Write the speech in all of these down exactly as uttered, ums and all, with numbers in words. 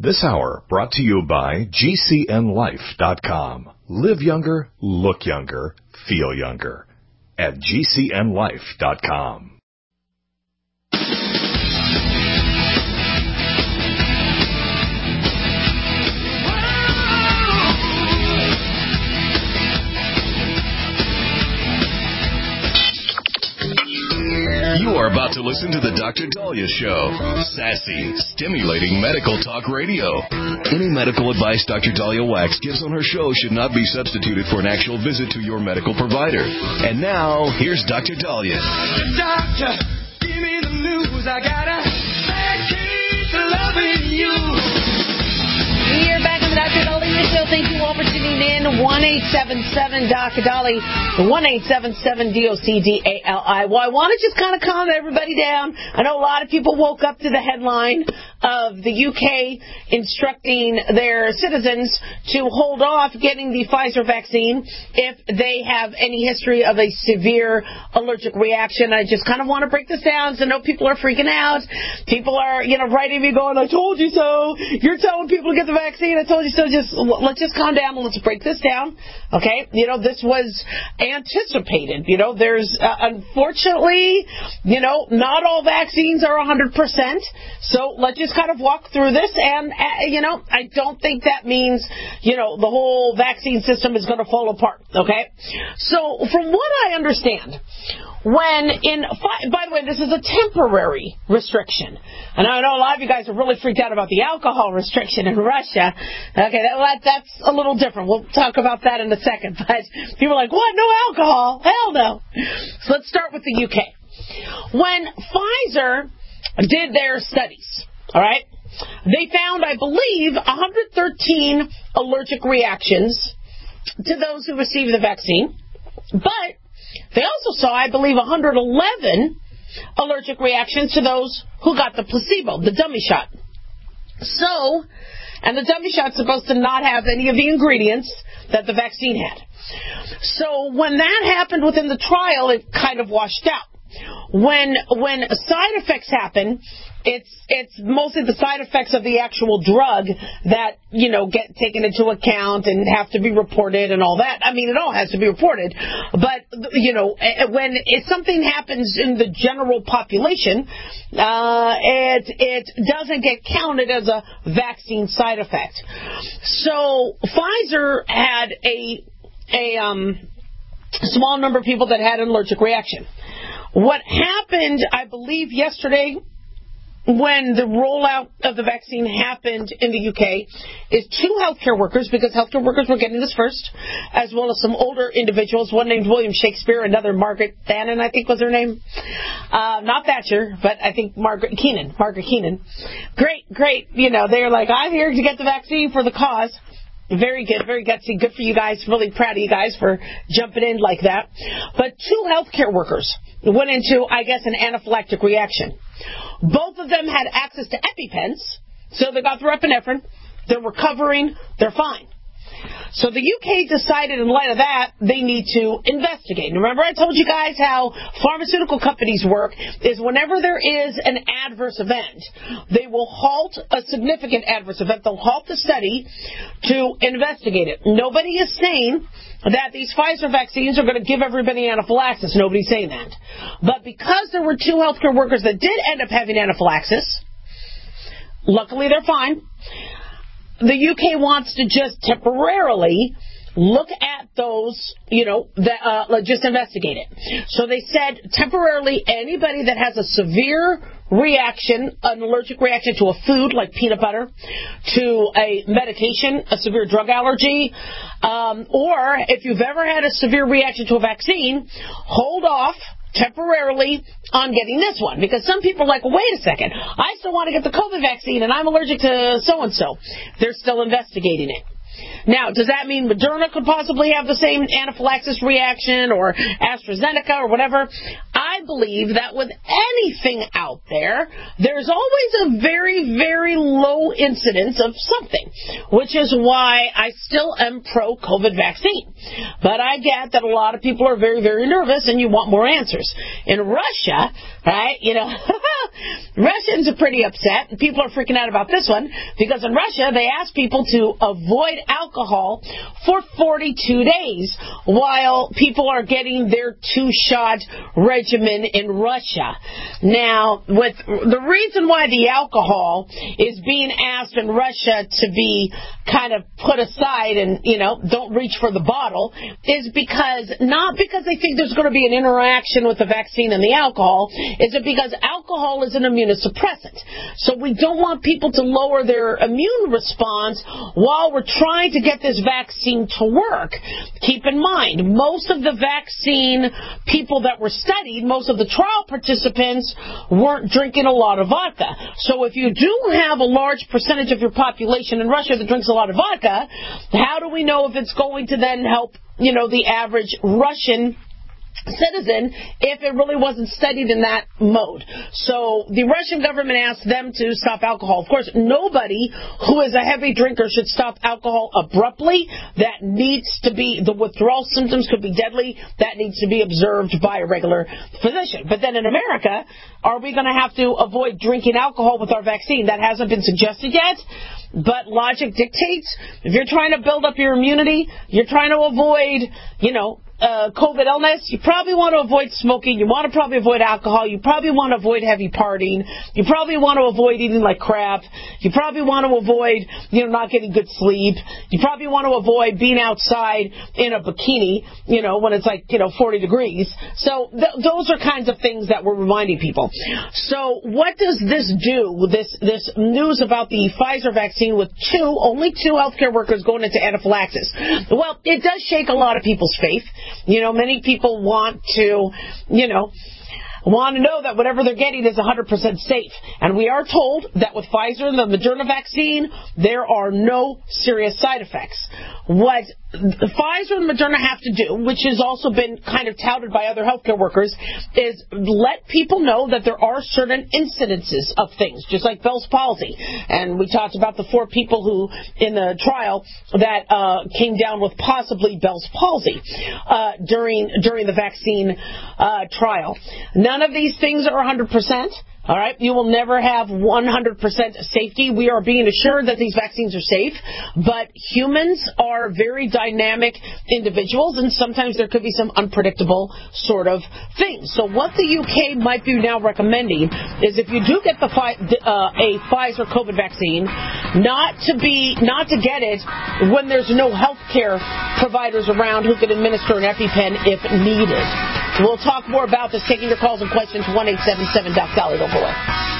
This hour brought to you by G C N life dot com. Live younger, look younger, feel younger at G C N life dot com. You are about to listen to the Doctor Daliah Show. Sassy, stimulating medical talk radio. Any medical advice Doctor Daliah Wax gives on her show should not be substituted for an actual visit to your medical provider. And now, here's Doctor Daliah. Doctor, give me the news. I got a bad case of loving you. You're back on the Doctor Daliah Show. Thank you all for tuning in. one eight seven seven Doctor Daliah. one eight seven seven D O C D A L I. Well, I want to just kind of calm everybody down. I know a lot of people woke up to the headline of the U K instructing their citizens to hold off getting the Pfizer vaccine if they have any history of a severe allergic reaction. I just kind of want to break this down so I know people are freaking out. People are, you know, writing me going, I told you so. You're telling people to get the vaccine. I told you so. Just let's just calm down and let's break this down. Okay? You know, this was anticipated. You know, there's uh, unfortunately, you know, not all vaccines are one hundred percent. So let's just kind of walk through this. And, uh, you know, I don't think that means, you know, the whole vaccine system is going to fall apart. Okay? So from what I understand, when in, by the way, this is a temporary restriction. And I know a lot of you guys are really freaked out about the alcohol restriction in Russia. Okay, that, that's a little different. We'll talk about that in a second. But people are like, what? No alcohol? Hell no. So let's start with the U K. When Pfizer did their studies, all right, they found, I believe, one hundred thirteen allergic reactions to those who received the vaccine. But they also saw, I believe, one hundred eleven allergic reactions to those who got the placebo, the dummy shot. So, and the dummy shot's supposed to not have any of the ingredients that the vaccine had. So when that happened within the trial, it kind of washed out. When when side effects happen, it's it's mostly the side effects of the actual drug that, you know, get taken into account and have to be reported and all that. I mean, it all has to be reported. But, you know, when if something happens in the general population, uh, it it doesn't get counted as a vaccine side effect. So Pfizer had a a um, small number of people that had an allergic reaction. What happened, I believe, yesterday when the rollout of the vaccine happened in the U K is two healthcare workers, because healthcare workers were getting this first, as well as some older individuals, one named William Shakespeare, another Margaret Thanen, I think was her name. Uh, not Thatcher, but I think Margaret Keenan. Margaret Keenan. Great, great. You know, they're like, I'm here to get the vaccine for the cause. Very good, very gutsy. Good for you guys. Really proud of you guys for jumping in like that. But two healthcare workers went into, I guess, an anaphylactic reaction. Both of them had access to EpiPens, so they got their epinephrine. They're recovering. They're fine. So the U K decided, in light of that, they need to investigate. Remember I told you guys how pharmaceutical companies work is whenever there is an adverse event, they will halt a significant adverse event. They'll halt the study to investigate it. Nobody is saying that these Pfizer vaccines are going to give everybody anaphylaxis. Nobody's saying that. But because there were two healthcare workers that did end up having anaphylaxis, luckily they're fine. The U K wants to just temporarily look at those, you know, that, uh, just investigate it. So they said temporarily anybody that has a severe reaction, an allergic reaction to a food like peanut butter, to a medication, a severe drug allergy, um, or if you've ever had a severe reaction to a vaccine, hold off temporarily on getting this one. Because some people are like, well, wait a second, I still want to get the COVID vaccine and I'm allergic to so-and-so. They're still investigating it. Now, does that mean Moderna could possibly have the same anaphylaxis reaction or AstraZeneca or whatever? I believe that with anything out there, there's always a very, very low incidence of something, which is why I still am pro-COVID vaccine. But I get that a lot of people are very, very nervous and you want more answers. In Russia, right, you know, Russians are pretty upset, and people are freaking out about this one, because in Russia, they asked people to avoid alcohol for forty-two days while people are getting their two-shot regimen in Russia. Now, with the reason why the alcohol is being asked in Russia to be kind of put aside and, you know, don't reach for the bottle is because, not because they think there's going to be an interaction with the vaccine and the alcohol, is it because alcohol is an immunosuppressant. So we don't want people to lower their immune response while we're trying to get this vaccine to work. Keep in mind, most of the vaccine people that were studied, most of the trial participants weren't drinking a lot of vodka. So if you do have a large percentage of your population in Russia that drinks a lot of vodka, how do we know if it's going to then help, you know, the average Russian citizen if it really wasn't studied in that mode? So the Russian government asked them to stop alcohol. Of course, nobody who is a heavy drinker should stop alcohol abruptly. That needs to be, the withdrawal symptoms could be deadly. That needs to be observed by a regular physician. But then in America, are we going to have to avoid drinking alcohol with our vaccine? That hasn't been suggested yet. But logic dictates, if you're trying to build up your immunity, you're trying to avoid, you know, Uh, COVID illness, you probably want to avoid smoking. You want to probably avoid alcohol. You probably want to avoid heavy partying. You probably want to avoid eating like crap. You probably want to avoid, you know, not getting good sleep. You probably want to avoid being outside in a bikini, you know, when it's like, you know, forty degrees. So th- those are kinds of things that we're reminding people. So what does this do, this this news about the Pfizer vaccine with two, only two healthcare workers going into anaphylaxis? Well, it does shake a lot of people's faith. You know, many people want to, you know, want to know that whatever they're getting is one hundred percent safe. And we are told that with Pfizer and the Moderna vaccine, there are no serious side effects. What Pfizer and Moderna have to do, which has also been kind of touted by other healthcare workers, is let people know that there are certain incidences of things, just like Bell's palsy. And we talked about the four people who, in the trial, that uh, came down with possibly Bell's palsy uh, during during the vaccine uh, trial. None of these things are one hundred percent. All right, you will never have one hundred percent safety. We are being assured that these vaccines are safe, but humans are very dynamic individuals, and sometimes there could be some unpredictable sort of things. So what the U K might be now recommending is, if you do get the uh, a Pfizer COVID vaccine, not to be not to get it when there's no health care providers around who can administer an EpiPen if needed. We'll talk more about this, taking your calls and questions, one eight seven seven Doc Dolly. Don't go away.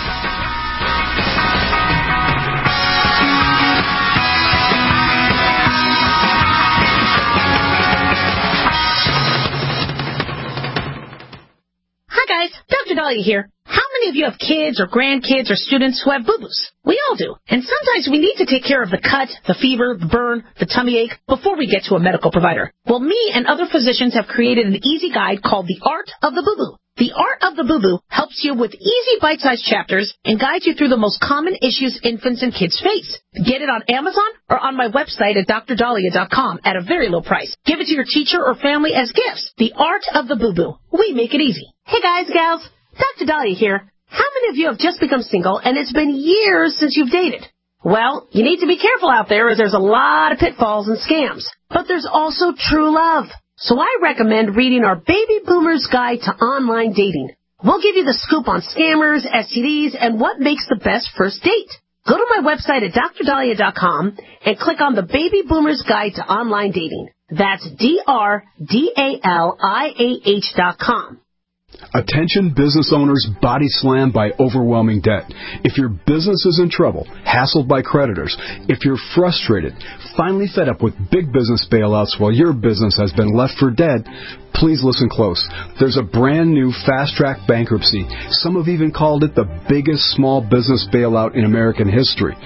Hi guys, Doctor Dahlia here. How many of you have kids or grandkids or students who have boo-boos? We all do. And sometimes we need to take care of the cut, the fever, the burn, the tummy ache before we get to a medical provider. Well, me and other physicians have created an easy guide called The Art of the Boo-Boo. The Art of the Boo-Boo helps you with easy bite-sized chapters and guides you through the most common issues infants and kids face. Get it on Amazon or on my website at dr dahlia dot com at a very low price. Give it to your teacher or family as gifts. The Art of the Boo-Boo. We make it easy. Hey guys, gals, Doctor Dahlia here. How many of you have just become single and it's been years since you've dated? Well, you need to be careful out there, as there's a lot of pitfalls and scams. But there's also true love. So I recommend reading our Baby Boomer's Guide to Online Dating. We'll give you the scoop on scammers, S T Ds, and what makes the best first date. Go to my website at dr dahlia dot com and click on the Baby Boomer's Guide to Online Dating. That's D R D A L I A H dot com. Attention business owners body slammed by overwhelming debt. If your business is in trouble, hassled by creditors, if you're frustrated, finally fed up with big business bailouts while your business has been left for dead, please listen close. There's a brand new fast-track bankruptcy. Some have even called it the biggest small business bailout in American history.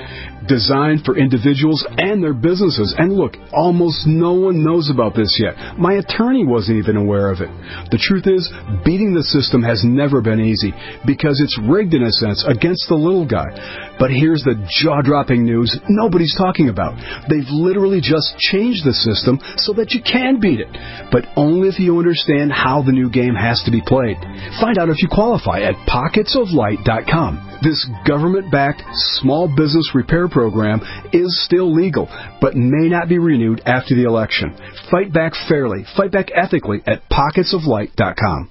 designed for individuals and their businesses. And look, almost no one knows about this yet. My attorney wasn't even aware of it. The truth is, beating the system has never been easy because it's rigged in a sense against the little guy. But here's the jaw-dropping news nobody's talking about. They've literally just changed the system so that you can beat it, but only if you understand how the new game has to be played. Find out if you qualify at pockets of light dot com. This government-backed small business repair program is still legal, but may not be renewed after the election. Fight back fairly, fight back ethically at pockets of light dot com.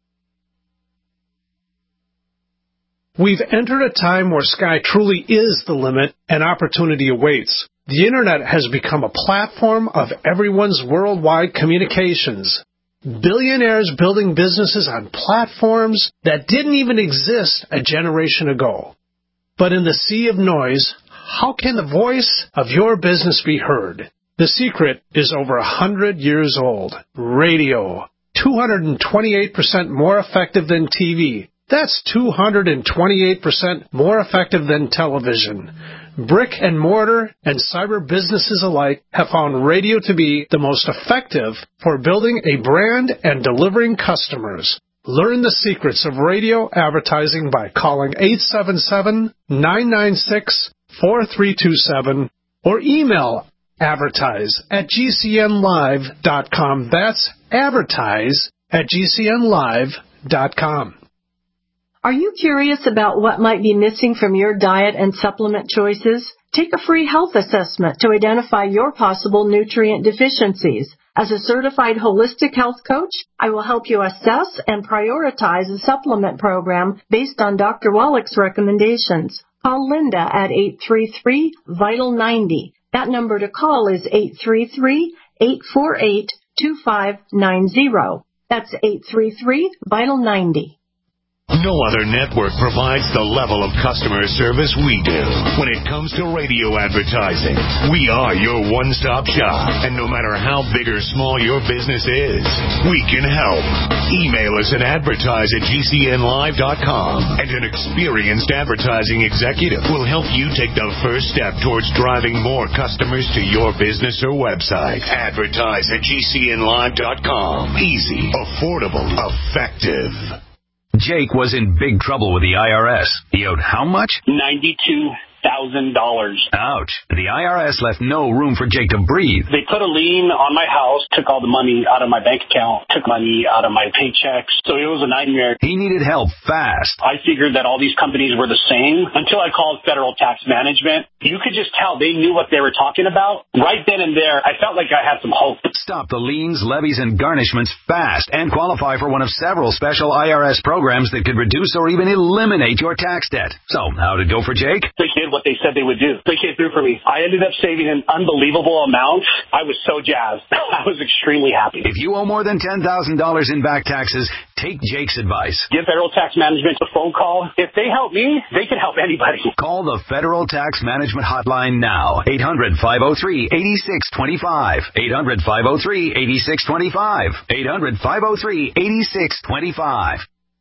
We've entered a time where sky truly is the limit and opportunity awaits. The Internet has become a platform of everyone's worldwide communications. Billionaires building businesses on platforms that didn't even exist a generation ago. But in the sea of noise, how can the voice of your business be heard? The secret is over a hundred years old. Radio. two hundred twenty-eight percent more effective than T V. That's two hundred twenty-eight percent more effective than television. Brick and mortar and cyber businesses alike have found radio to be the most effective for building a brand and delivering customers. Learn the secrets of radio advertising by calling eight seven seven, nine nine six, four three two seven or email advertise at g c n live dot com. That's advertise at g c n live dot com. Are you curious about what might be missing from your diet and supplement choices? Take a free health assessment to identify your possible nutrient deficiencies. As a certified holistic health coach, I will help you assess and prioritize a supplement program based on Doctor Wallach's recommendations. Call Linda at eight three three, vital ninety. That number to call is eight three three, eight four eight, two five nine zero. That's eight three three, vital ninety. No other network provides the level of customer service we do. When it comes to radio advertising, we are your one-stop shop. And no matter how big or small your business is, we can help. Email us at advertise at g c n live dot com, and an experienced advertising executive will help you take the first step towards driving more customers to your business or website. Advertise at g c n live dot com. Easy, affordable, effective. Jake was in big trouble with the I R S. He owed how much? ninety-two thousand dollars. Ouch. The I R S left no room for Jake to breathe. They put a lien on my house, took all the money out of my bank account, took money out of my paychecks. So it was a nightmare. He needed help fast. I figured that all these companies were the same until I called Federal Tax Management. You could just tell they knew what they were talking about. Right then and there, I felt like I had some hope. Stop the liens, levies, and garnishments fast and qualify for one of several special I R S programs that could reduce or even eliminate your tax debt. So, how'd it go for Jake? They did what they said they would do. They came through for me. I ended up saving an unbelievable amount. I was so jazzed. I was extremely happy. If you owe more than ten thousand dollars in back taxes, take Jake's advice. Give Federal Tax Management a phone call. If they help me, they can help anybody. Call the Federal Tax Management Hotline now. eight hundred, five oh three, eight six two five. eight hundred, five oh three, eight six two five. eight hundred, five oh three, eight six two five.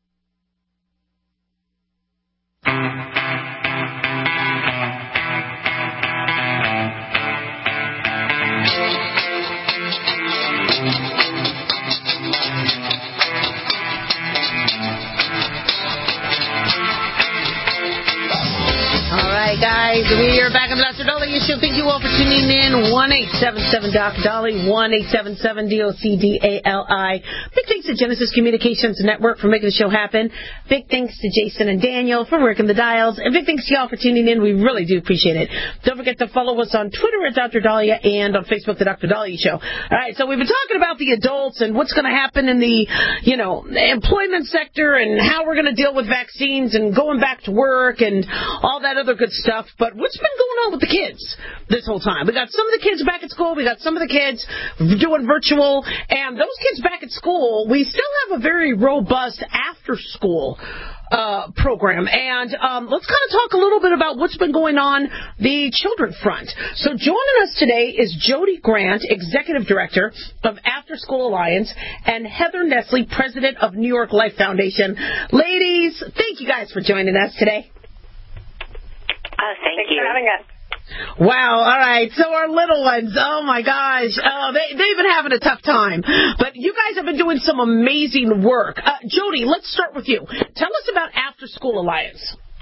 Guys, we are back on the Doctor Dolly Show. Thank you all for tuning in. one eight seven seven Doctor Dolly, one eight seven seven D O C D A L I. Big thanks to Genesis Communications Network for making the show happen. Big thanks to Jason and Daniel for working the dials. And big thanks to y'all for tuning in. We really do appreciate it. Don't forget to follow us on Twitter at Doctor Dahlia and on Facebook, The Doctor Dahlia Show. All right, so we've been talking about the adults and what's going to happen in the, you know, employment sector and how we're going to deal with vaccines and going back to work and all that other good stuff. But what's been going on with the kids this whole time? We got some of the kids back at school. We got some of the kids doing virtual. And those kids back at school, we still have a very robust after-school uh, program. And um, let's kind of talk a little bit about what's been going on the children front. So joining us today is Jody Grant, Executive Director of After School Alliance, and Heather Nestle, President of New York Life Foundation. Ladies, thank you guys for joining us today. Uh, thank Thanks you for having us. Wow, all right. So our little ones, oh my gosh, oh, they, they've been having a tough time. But you guys have been doing some amazing work. Uh, Jody, let's start with you. Tell us about After School Alliance.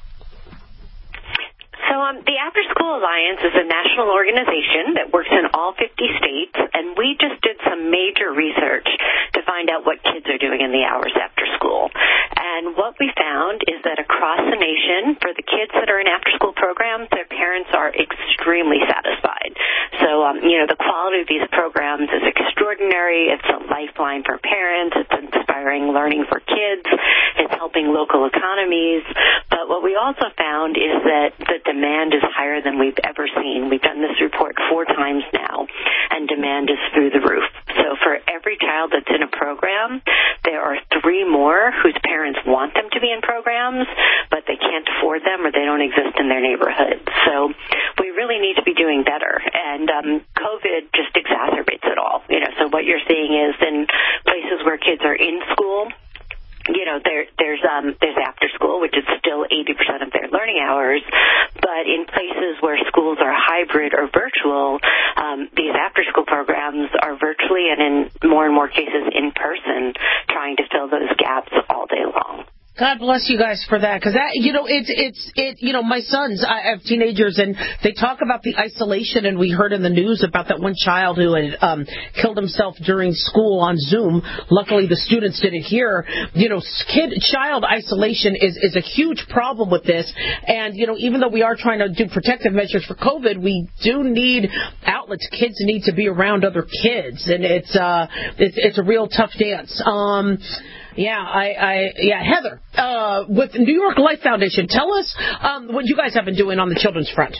So um, the After School Alliance is a national organization that works in all fifty states, and we just did some major research to find out what kids are doing in the hours after school. And what we found is that across the nation, for the kids that are in after-school programs, their parents are extremely satisfied. So, um, you know, the quality of these programs is extraordinary. It's a lifeline for parents. It's inspiring learning for kids. It's helping local economies. But what we also found is that the demand is higher than we've ever seen. We've done this report four times now, and demand is through the roof. So for every child that's in a program, there are three more whose parents want them to be in programs, but they can't afford them or they don't exist in their neighborhood. So we really need to be doing better. And um, COVID just exacerbates it all. You know, so what you're seeing is in places where kids are in school, you know, there, there's um, there's after school, which is still eighty percent of their learning hours. But in places where schools are hybrid or virtual, um, these after school programs are virtually and in more and more cases in person, trying to fill those gaps all day long. God bless you guys for that, because that, you know, it's, it's, it, you know, my sons, I have teenagers, and they talk about the isolation, and we heard in the news about that one child who had um, killed himself during school on Zoom. Luckily, the students didn't hear. You know, kid, child isolation is, is a huge problem with this, and, you know, even though we are trying to do protective measures for COVID, we do need outlets. Kids need to be around other kids, and it's, uh, it's, it's a real tough dance. Um, Yeah, I, I, yeah, Heather, uh, with New York Life Foundation, tell us um, what you guys have been doing on the children's front.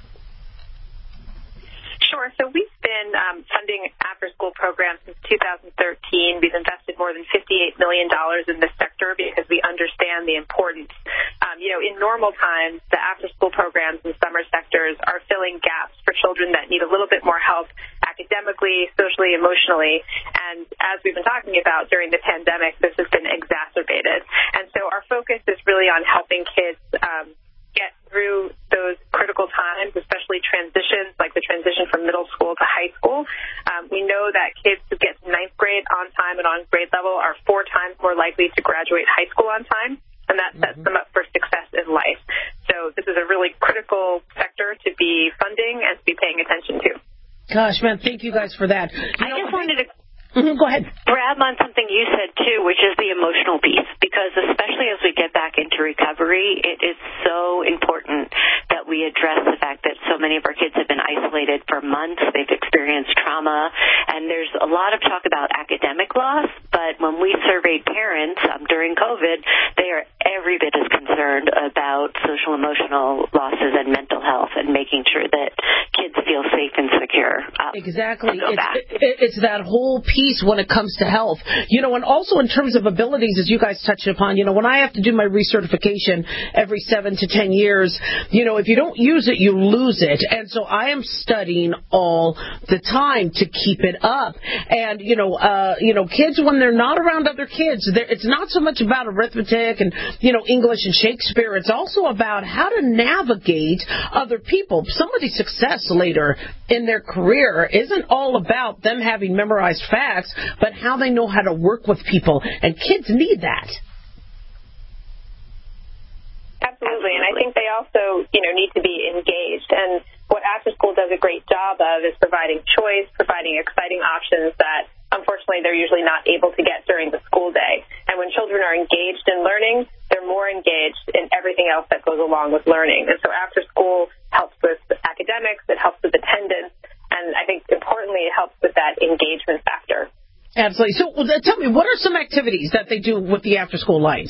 Sure. So we've been um, funding after-school programs since two thousand thirteen. We've invested more than fifty-eight million dollars in this sector because we understand the importance. Um, you know, in normal times, the after-school programs in summer sectors are filling gaps for children that need a little bit more help academically, socially, emotionally. And as we've been talking about during the pandemic, this has been exacerbated. And so our focus is really on helping kids um, get through those critical times, especially transitions, like the transition from middle school to high school. Um, we know that kids who get to ninth grade on time and on grade level are four times more likely to graduate high school on time, and that sets them up for success in life. So this is a really critical sector to be funding and to be paying attention to. Gosh, man, thank you guys for that. You I know, just wanted to mm-hmm, go ahead. grab on something you said, too, which is the emotional piece, because especially as we get back into recovery, it is so important that we address the fact that so many of our kids have been isolated for months. They've experienced trauma, and there's a lot of talk about academic loss, but when we surveyed parents um, during COVID, they are every bit as concerned about social emotional losses and mental health and making sure that kids feel safe and secure. Um, exactly. It's, it, it's that whole piece when it comes to health. You know, and also in terms of abilities, as you guys touched upon, you know, when I have to do my recertification every seven to ten years, you know, if you don't use it, you lose it. And so I am studying all the time to keep it up. And, you know, uh, you know, kids, when they're not around other kids, it's not so much about arithmetic and, you know, English and Shakespeare. It's also about how to navigate other people. Somebody's success later in their career isn't all about them having memorized facts, but how they know how to work with people. And kids need that. Absolutely, and I think they also, you know, need to be engaged. And what After School does a great job of is providing choice, providing exciting options that, unfortunately, they're usually not able to get during the school day. And when children are engaged in learning, they're more engaged in everything else that goes along with learning. And so After School helps with academics, it helps with attendance, and I think, importantly, it helps with that engagement factor. Absolutely. So tell me, what are some activities that they do with the After School Alliance?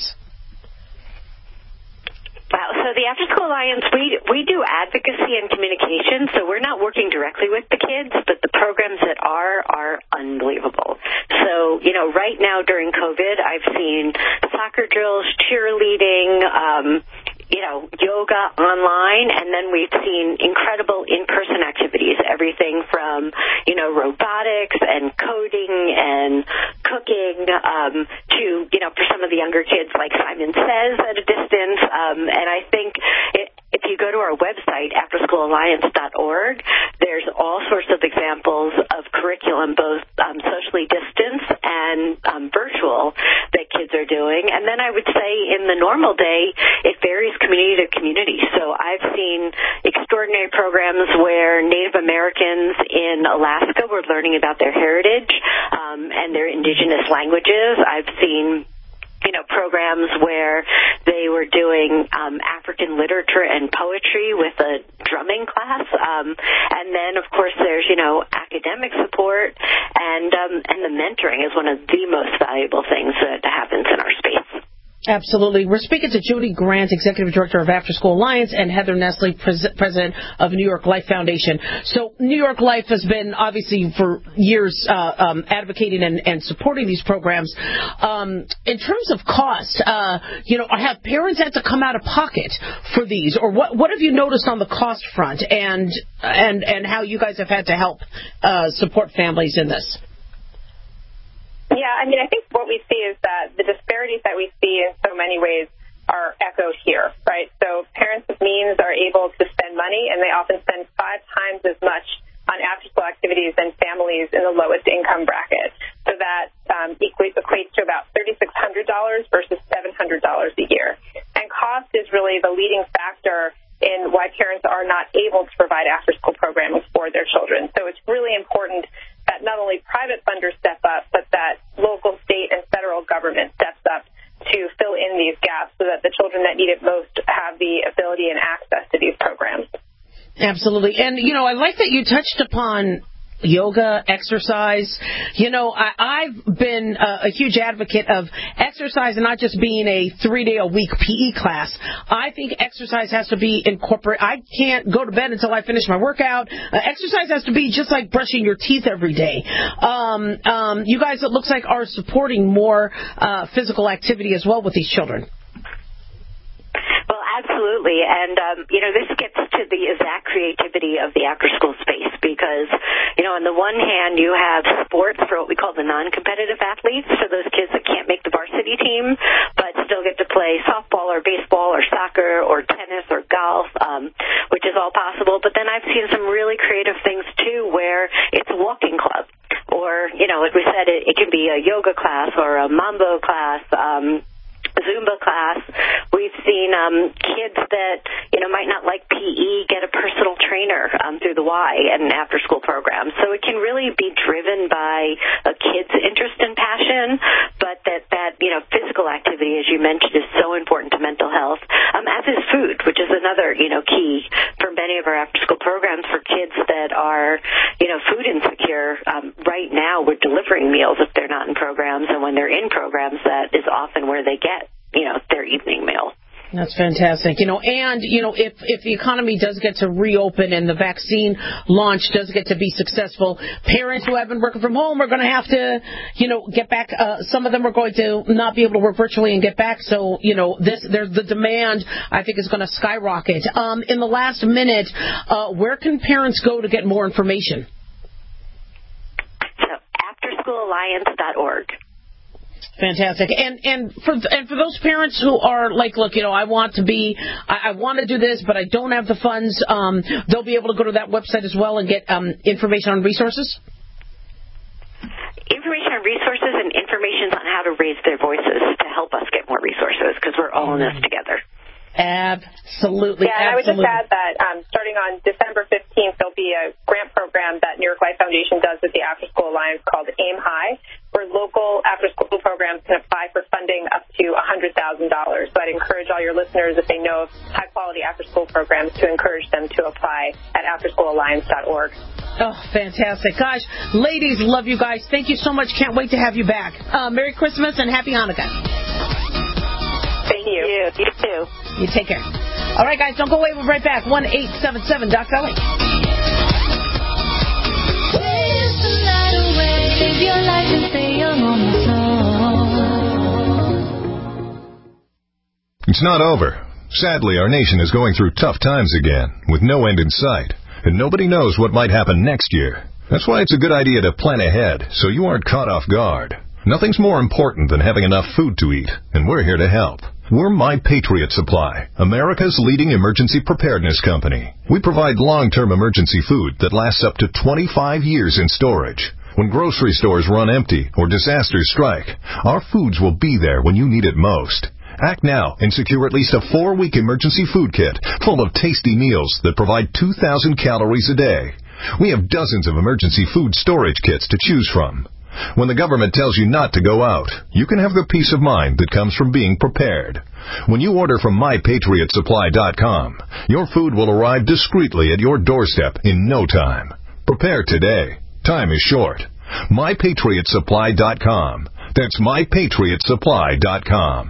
Wow. So the After School Alliance, we we do advocacy and communication, so we're not working directly with the kids, but the programs that are are unbelievable. So, you know, right now during COVID, I've seen soccer drills, cheerleading, um, you know, yoga online, and then we've seen incredible in-person activities, everything from, you know, robotics and coding and cooking um, to, you know, for some of the younger kids, like Simon Says, at a distance. Um, and I think it, if you go to to our website, after school alliance dot org, there's all sorts of examples of curriculum, both um, socially distanced and um, virtual, that kids are doing. And then I would say in the normal day, it varies community to community. So I've seen extraordinary programs where Native Americans in Alaska were learning about their heritage um, and their indigenous languages. I've seen you know, programs where they were doing um, African literature and poetry with a drumming class. Um, and then, of course, there's, you know, academic support, and um, and the mentoring is one of the most valuable things that happens in our space. Absolutely. We're speaking to Jody Grant, Executive Director of After School Alliance, and Heather Nestle, pres- President of New York Life Foundation. So New York Life has been, obviously, for years uh, um, advocating and, and supporting these programs. Um, in terms of cost, uh, you know, have parents had to come out of pocket for these? Or what, what have you noticed on the cost front, and, and, and how you guys have had to help uh, support families in this? Yeah, I mean, I think what we see is that the disparities that we see in so many ways are echoed here, right? So parents of means are able to spend money, and they often spend five times as much on after-school activities than families in the lowest income bracket. So that um, equates, equates to about three thousand six hundred dollars versus seven hundred dollars a year. And cost is really the leading factor in why parents are not able to provide after-school programming for their children. So it's really important that not only private funders step up, but that local, state, and federal government steps up to fill in these gaps so that the children that need it most have the ability and access to these programs. Absolutely. And, you know, I like that you touched upon yoga, exercise. You know, I, I've been a, a huge advocate of exercise and not just being a three-day-a-week P E class. I think exercise has to be incorporated. I can't go to bed until I finish my workout. Uh, exercise has to be just like brushing your teeth every day. Um, um, you guys, it looks like, are supporting more uh, physical activity as well with these children. Well, absolutely. And, um, you know, this gets to the exact creativity of the after-school space because, you know, on the one hand, you have sports for what we call the non-competitive athletes, so those kids that can't make the varsity team but still get to play softball or baseball or soccer or tennis or golf, um, which is all possible. But then I've seen some really creative things, too, where it's a walking club or, you know, like we said, it, it can be a yoga class or a mambo class, um, Zumba class. We've seen um, kids that, you know, might not like P E get a personal trainer um, through the Y and after-school program. So it can really be driven by a kid's interest and passion, but that, that you know, physical activity, as you mentioned, is so important to mental health, um, as is food, which is another, you know, key for many of our after-school programs for kids that are, you know, food insecure. Um, right now, we're delivering meals if they're not in programs, and when they're in programs, that is often where they get, you know, their evening meal. That's fantastic. You know, and, you know, if, if the economy does get to reopen and the vaccine launch does get to be successful, parents who have been working from home are going to have to, you know, get back. Uh, some of them are going to not be able to work virtually and get back. So, you know, this, there's the demand, I think, is going to skyrocket. Um, in the last minute, uh, where can parents go to get more information? So, after school alliance dot org. Fantastic. And and for and for those parents who are like, look, you know, I want to be, I, I want to do this, but I don't have the funds, um, they'll be able to go to that website as well and get um, information on resources? Information on resources and information on how to raise their voices to help us get more resources because we're all in this together. Absolutely. Yeah, and absolutely. I would just add that um, starting on December fifteenth, there'll be a grant program that New York Life Foundation does with the After School Alliance called Aim High, where local after-school programs can apply for funding up to one hundred thousand dollars. So I'd encourage all your listeners, if they know of high-quality after-school programs, to encourage them to apply at after school alliance dot org. Oh, fantastic. Gosh, ladies, love you guys. Thank you so much. Can't wait to have you back. Uh, Merry Christmas and Happy Hanukkah. Thank you. You, you too. You take care. All right, guys, don't go away. We'll be right back. one eight seven seven Doc Dolly. It's not over. Sadly, our nation is going through tough times again, with no end in sight, and nobody knows what might happen next year. That's why it's a good idea to plan ahead so you aren't caught off guard. Nothing's more important than having enough food to eat, and we're here to help. We're My Patriot Supply, America's leading emergency preparedness company. We provide long-term emergency food that lasts up to twenty-five years in storage. When grocery stores run empty or disasters strike, our foods will be there when you need it most. Act now and secure at least a four-week emergency food kit full of tasty meals that provide two thousand calories a day. We have dozens of emergency food storage kits to choose from. When the government tells you not to go out, you can have the peace of mind that comes from being prepared. When you order from my patriot supply dot com, your food will arrive discreetly at your doorstep in no time. Prepare today. Time is short. my patriot supply dot com. That's my patriot supply dot com.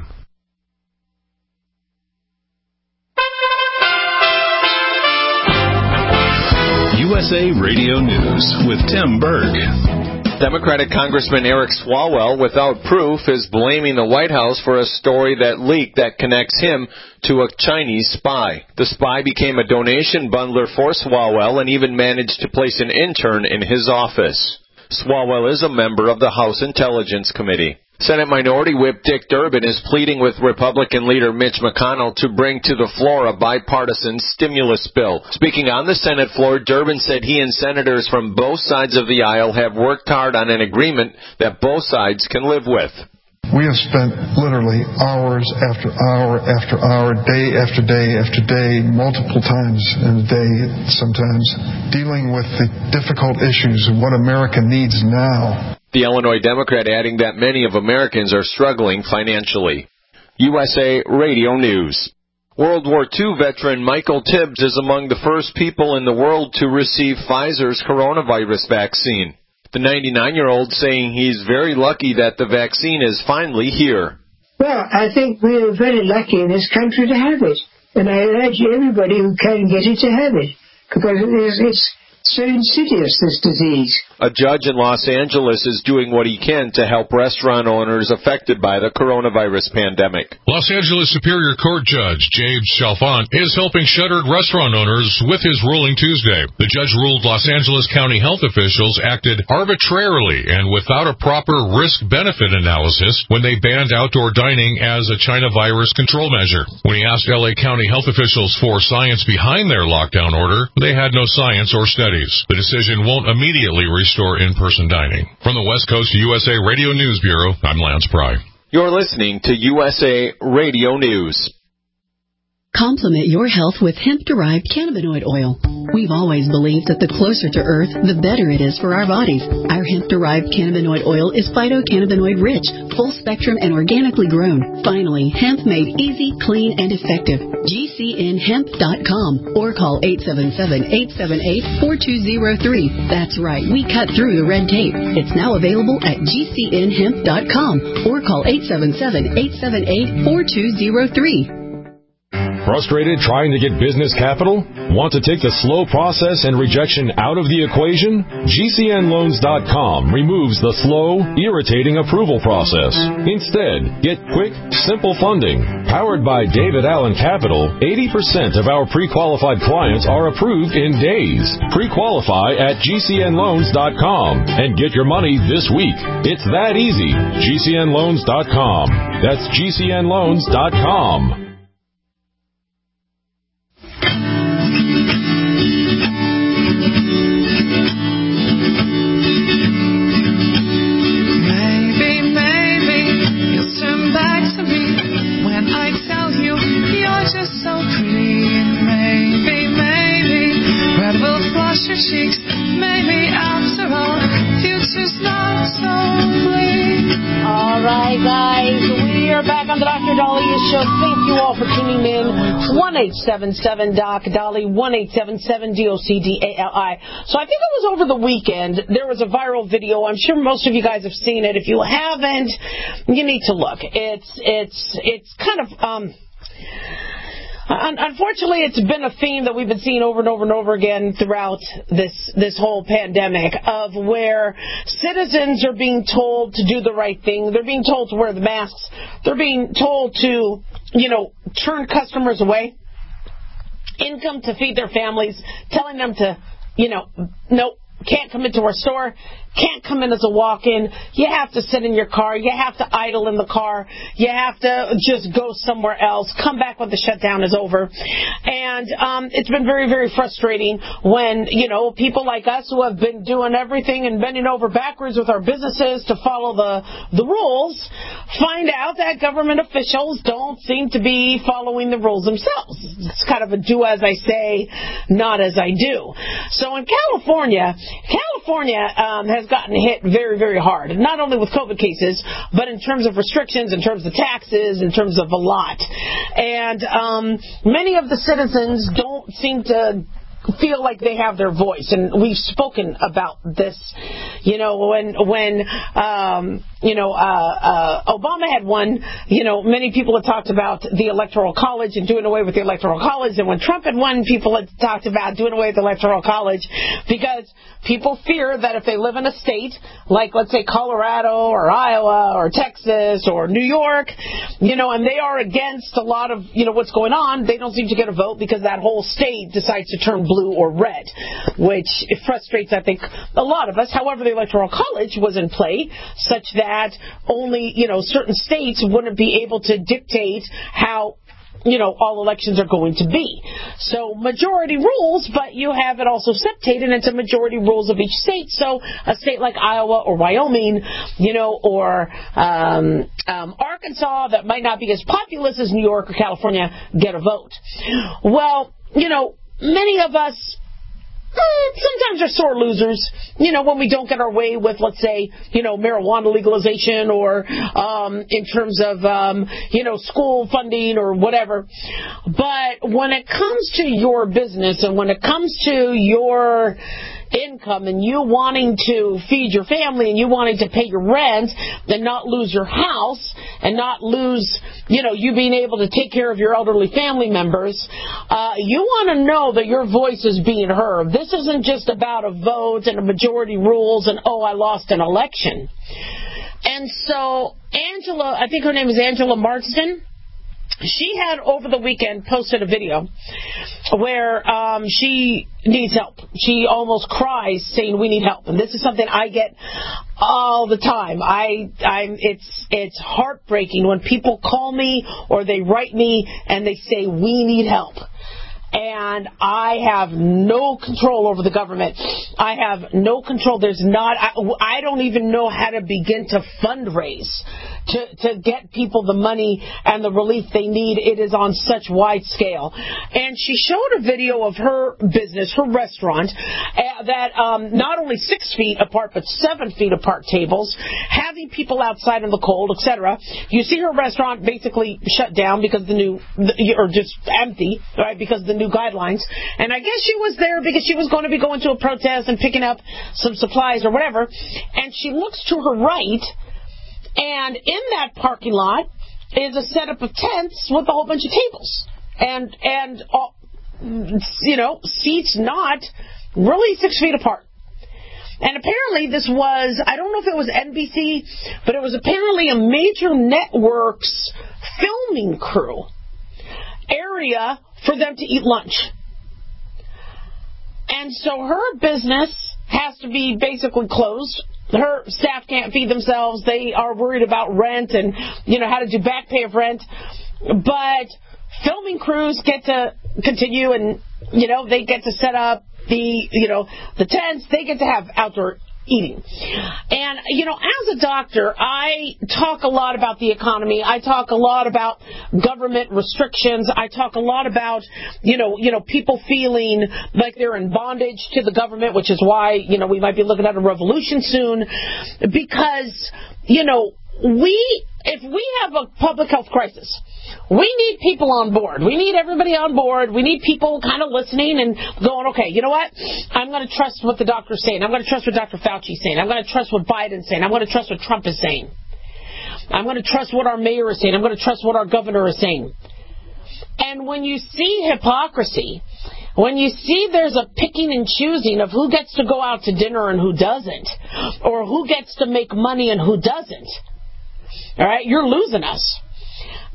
U S A Radio News with Tim Berg. Democratic Congressman Eric Swalwell, without proof, is blaming the White House for a story that leaked that connects him to a Chinese spy. The spy became a donation bundler for Swalwell and even managed to place an intern in his office. Swalwell is a member of the House Intelligence Committee. Senate Minority Whip Dick Durbin is pleading with Republican leader Mitch McConnell to bring to the floor a bipartisan stimulus bill. Speaking on the Senate floor, Durbin said he and senators from both sides of the aisle have worked hard on an agreement that both sides can live with. We have spent literally hours after hour after hour, day after day after day, multiple times in a day sometimes, dealing with the difficult issues of what America needs now. The Illinois Democrat adding that many of Americans are struggling financially. U S A Radio News. World War Two veteran Michael Tibbs is among the first people in the world to receive Pfizer's coronavirus vaccine. The ninety-nine-year-old saying he's very lucky that the vaccine is finally here. Well, I think we're very lucky in this country to have it. And I urge everybody who can get it to have it. Because it is, it's so insidious, this disease. A judge in Los Angeles is doing what he can to help restaurant owners affected by the coronavirus pandemic. Los Angeles Superior Court Judge James Chalfant is helping shuttered restaurant owners with his ruling Tuesday. The judge ruled Los Angeles County health officials acted arbitrarily and without a proper risk-benefit analysis when they banned outdoor dining as a China virus control measure. When he asked L A County health officials for science behind their lockdown order, they had no science or studies. The decision won't immediately restore in-person dining. From the West Coast U S A Radio News Bureau, I'm Lance Pry. You're listening to U S A Radio News. Complement your health with hemp-derived cannabinoid oil. We've always believed that the closer to Earth, the better it is for our bodies. Our hemp-derived cannabinoid oil is phytocannabinoid-rich, full-spectrum, and organically grown. Finally, hemp made easy, clean, and effective. G C N hemp dot com or call eight seven seven, eight seven eight, four two zero three. That's right, we cut through the red tape. It's now available at G C N hemp dot com or call eight seven seven, eight seven eight, four two zero three. Frustrated trying to get business capital? Want to take the slow process and rejection out of the equation? G C N loans dot com removes the slow, irritating approval process. Instead, get quick, simple funding. Powered by David Allen Capital, eighty percent of our pre-qualified clients are approved in days. Pre-qualify at G C N loans dot com and get your money this week. It's that easy. G C N loans dot com. That's G C N loans dot com. Cheeks, maybe after all, future's not so bleak. All right, guys, we are back on the Doctor Dahlia Show. Thank you all for tuning in. one eight seven seven Doc Dolly, one eight seven seven D O C D A L I. So I think it was over the weekend. There was a viral video. I'm sure most of you guys have seen it. If you haven't, you need to look. It's it's it's kind of um. Unfortunately, it's been a theme that we've been seeing over and over and over again throughout this this whole pandemic, of where citizens are being told to do the right thing. They're being told to wear the masks. They're being told to, you know, turn customers away, income to feed their families, telling them to, you know, nope, can't come into our store, can't come in as a walk-in. You have to sit in your car. You have to idle in the car. You have to just go somewhere else. Come back when the shutdown is over. And um, it's been very, very frustrating when, you know, people like us who have been doing everything and bending over backwards with our businesses to follow the, the rules find out that government officials don't seem to be following the rules themselves. It's kind of a do as I say, not as I do. So in California, California um, has gotten hit very, very hard, not only with COVID cases, but in terms of restrictions, in terms of taxes, in terms of a lot. And um, many of the citizens don't seem to feel like they have their voice, and we've spoken about this. You know, when when um, you know uh, uh, Obama had won, you know, many people had talked about the Electoral College and doing away with the Electoral College, and when Trump had won, people had talked about doing away with the Electoral College because people fear that if they live in a state like, let's say, Colorado or Iowa or Texas or New York, you know, and they are against a lot of, you know, what's going on, they don't seem to get a vote because that whole state decides to turn blue or red, which it frustrates, I think, a lot of us. However, the Electoral College was in play such that only, you know, certain states wouldn't be able to dictate how, you know, all elections are going to be. So majority rules, but you have it also separated into majority rules of each state. So a state like Iowa or Wyoming, you know, or um, um, Arkansas that might not be as populous as New York or California get a vote. Well, you know, many of us sometimes are sore losers, you know, when we don't get our way with, let's say, you know, marijuana legalization or um, in terms of, um, you know, school funding or whatever. But when it comes to your business and when it comes to your income and you wanting to feed your family and you wanting to pay your rent and not lose your house and not lose, you know, you being able to take care of your elderly family members, uh, you want to know that your voice is being heard. This isn't just about a vote and a majority rules and, oh, I lost an election. And so Angela, I think her name is Angela Marsden, she had over the weekend posted a video where um, she needs help. She almost cries saying we need help. And this is something I get all the time. I, I'm, it's, it's heartbreaking when people call me or they write me and they say we need help. And I have no control over the government. I have no control. There's not, I, I don't even know how to begin to fundraise to, to get people the money and the relief they need. It is on such wide scale. And she showed a video of her business, her restaurant, uh, that um, not only six feet apart, but seven feet apart tables, having people outside in the cold, et cetera. You see her restaurant basically shut down because the new, or just empty, right, because the new guidelines. And I guess she was there because she was going to be going to a protest and picking up some supplies or whatever. And she looks to her right, and in that parking lot is a setup of tents with a whole bunch of tables. And, and uh, you know, seats not really six feet apart. And apparently this was, I don't know if it was N B C, but it was apparently a major network's filming crew area for them to eat lunch. And so her business has to be basically closed. Her staff can't feed themselves. They are worried about rent and, you know, how to do back pay of rent. But filming crews get to continue and, you know, they get to set up the, you know, the tents. They get to have outdoor eating. And, you know, as a doctor, I talk a lot about the economy. I talk a lot about government restrictions. I talk a lot about, you know, you know, people feeling like they're in bondage to the government, which is why, you know, we might be looking at a revolution soon. Because, you know, we, if we have a public health crisis, we need people on board. We need everybody on board. We need people kind of listening and going, okay, you know what? I'm going to trust what the doctor's saying. I'm going to trust what Doctor Fauci's saying. I'm going to trust what Biden's saying. I'm going to trust what Trump is saying. I'm going to trust what our mayor is saying. I'm going to trust what our governor is saying. And when you see hypocrisy, when you see there's a picking and choosing of who gets to go out to dinner and who doesn't, or who gets to make money and who doesn't, all right, you're losing us.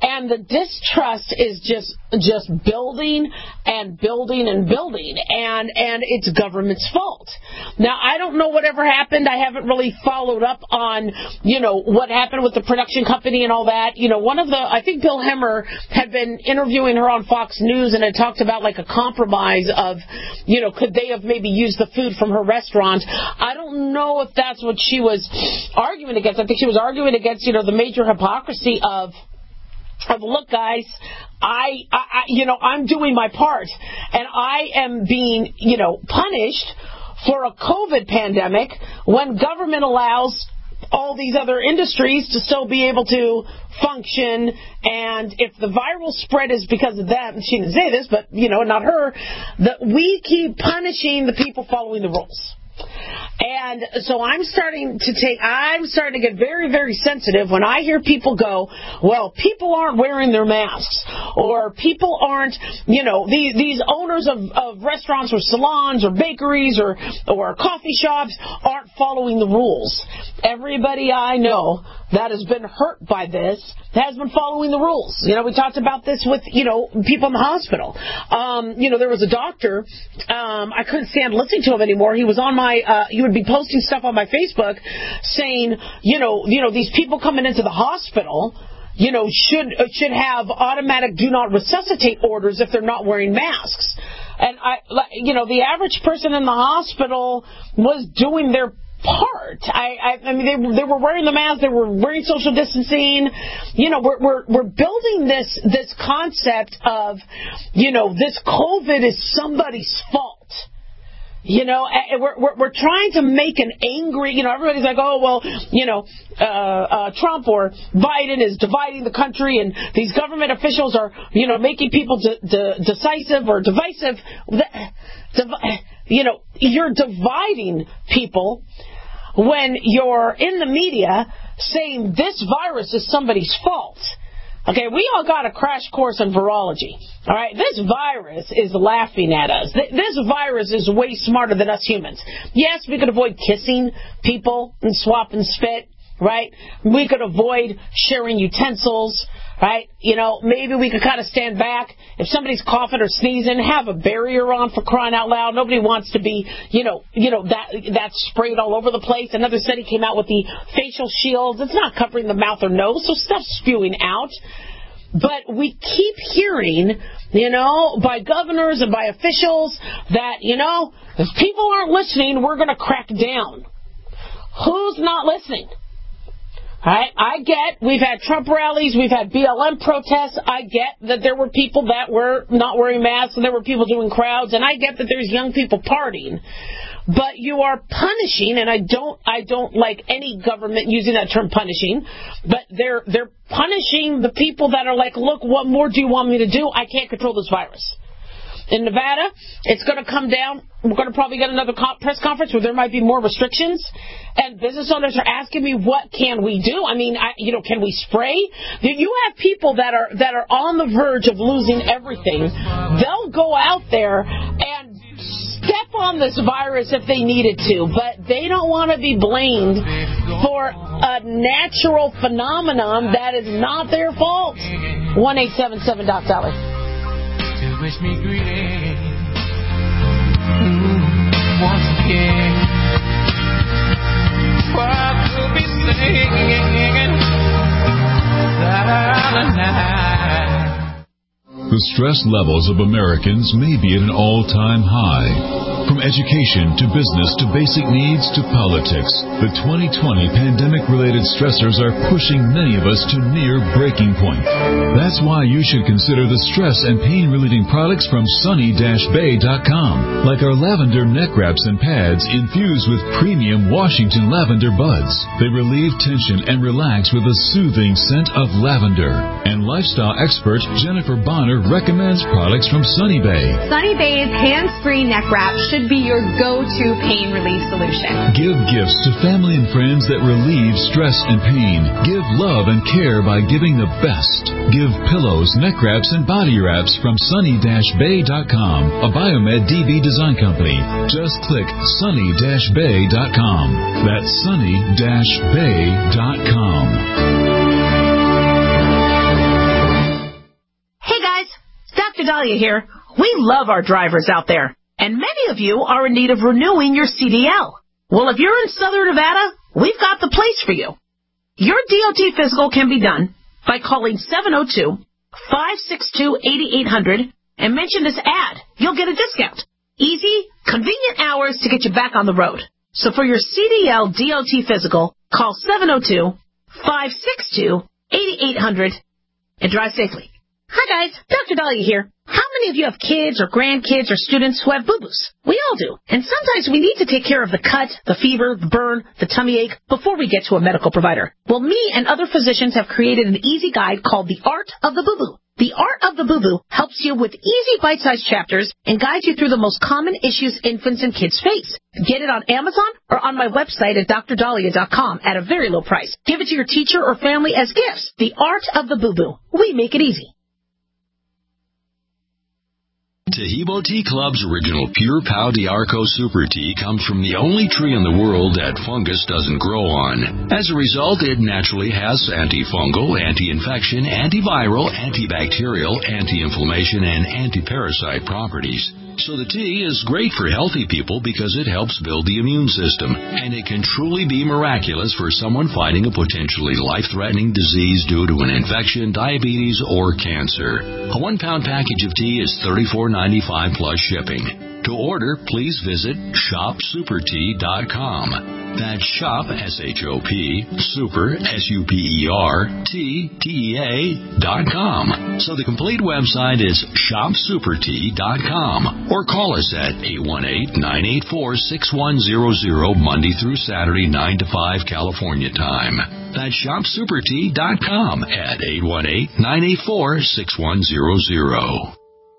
And the distrust is just just building and building and building, and and it's government's fault. Now, I don't know whatever happened. I haven't really followed up on, you know, what happened with the production company and all that. You know, one of the, I think Bill Hemmer had been interviewing her on Fox News and had talked about like a compromise of, you know, could they have maybe used the food from her restaurant. I don't know if that's what she was arguing against. I think she was arguing against, you know, the major hypocrisy of, of look, guys, I, I, you know, I'm doing my part, and I am being, you know, punished for a COVID pandemic when government allows all these other industries to still be able to function. And if the viral spread is because of them, she didn't say this, but, you know, not her, that we keep punishing the people following the rules. And so I'm starting to take, I'm starting to get very, very sensitive when I hear people go, well, people aren't wearing their masks, or people aren't, you know, these, these owners of, of restaurants or salons or bakeries or, or coffee shops aren't following the rules. Everybody I know that has been hurt by this has been following the rules. You know, we talked about this with, you know, people in the hospital. Um, you know, there was a doctor, um, I couldn't stand listening to him anymore. He was on my, uh, he would be posting stuff on my Facebook saying, you know, you know, these people coming into the hospital, you know, should, should have automatic do not resuscitate orders if they're not wearing masks. And I, you know, the average person in the hospital was doing their part. I, I, I mean, they, they were wearing the mask. They were wearing social distancing. You know, we're, we're, we're building this, this concept of, you know, this COVID is somebody's fault. You know, we're, we're, we're trying to make an angry, you know, everybody's like, oh, well, you know, uh, uh, Trump or Biden is dividing the country, and these government officials are, you know, making people de- de- decisive or divisive. You know, you're dividing people when you're in the media saying this virus is somebody's fault. Okay, we all got a crash course in virology. All right, this virus is laughing at us. This virus is way smarter than us humans. Yes, we could avoid kissing people and swapping spit, right? We could avoid sharing utensils, right? You know, maybe we could kind of stand back. If somebody's coughing or sneezing, have a barrier on, for crying out loud. Nobody wants to be, you know, you know that that's sprayed all over the place. Another study came out with the facial shields. It's not covering the mouth or nose, so stuff's spewing out. But we keep hearing, you know, by governors and by officials that, you know, if people aren't listening, we're going to crack down. Who's not listening? Right? I get we've had Trump rallies, we've had B L M protests. I get that there were people that were not wearing masks and there were people doing crowds, and I get that there's young people partying. But you are punishing, and I don't I don't like any government using that term punishing, but they're they're punishing the people that are like, look, what more do you want me to do? I can't control this virus. In Nevada, it's going to come down. We're going to probably get another press conference where there might be more restrictions. And business owners are asking me, what can we do? I mean, I, you know, can we spray? You have people that are that are on the verge of losing everything. They'll go out there and step on this virus if they needed to, but they don't want to be blamed for a natural phenomenon that is not their fault. one eight seven seven Doc Dolly. Wish me greeting mm, once again. For I could be singing silent night. The stress levels of Americans may be at an all-time high. From education to business to basic needs to politics, the twenty twenty pandemic-related stressors are pushing many of us to near breaking point. That's why you should consider the stress and pain-relieving products from sunny dash bay dot com, like our lavender neck wraps and pads infused with premium Washington lavender buds. They relieve tension and relax with a soothing scent of lavender. And lifestyle expert Jennifer Bonner recommends products from Sunny Bay. Sunny Bay's hands-free neck wrap should be your go-to pain relief solution. Give gifts to family and friends that relieve stress and pain. Give love and care by giving the best. Give pillows, neck wraps, and body wraps from sunny dash bay dot com, a Biomed D B design company. Just click sunny dash bay dot com. That's sunny dash bay dot com. Dahlia here. We love our drivers out there, and many of you are in need of renewing your C D L. Well, if you're in Southern Nevada, we've got the place for you. Your D O T physical can be done by calling seven oh two, five six two, eight eight hundred and mention this ad. You'll get a discount. Easy, convenient hours to get you back on the road. So for your C D L D O T physical, call seven oh two, five six two, eight eight hundred and drive safely. Hi guys, Doctor Dahlia here. How many of you have kids or grandkids or students who have boo-boos? We all do. And sometimes we need to take care of the cut, the fever, the burn, the tummy ache before we get to a medical provider. Well, me and other physicians have created an easy guide called The Art of the Boo-Boo. The Art of the Boo-Boo helps you with easy bite-sized chapters and guides you through the most common issues infants and kids face. Get it on Amazon or on my website at dr dahlia dot com at a very low price. Give it to your teacher or family as gifts. The Art of the Boo-Boo. We make it easy. Tahibo Tea Club's original Pure Pau d'Arco Super Tea comes from the only tree in the world that fungus doesn't grow on. As a result, it naturally has antifungal, anti-infection, antiviral, antibacterial, anti-inflammation, and anti-parasite properties. So the tea is great for healthy people because it helps build the immune system, and it can truly be miraculous for someone fighting a potentially life-threatening disease due to an infection, diabetes, or cancer. A one-pound package of tea is thirty-four ninety-five plus shipping. To order, please visit shop super tea dot com. That's shop, S H O P, super, S U P E R, T, T E A, dot com. So the complete website is shop super tea dot com. Or call us at eight one eight, nine eight four, six one zero zero, Monday through Saturday, nine to five, California time. That's shop super tea dot com at eight one eight, nine eight four, six one zero zero.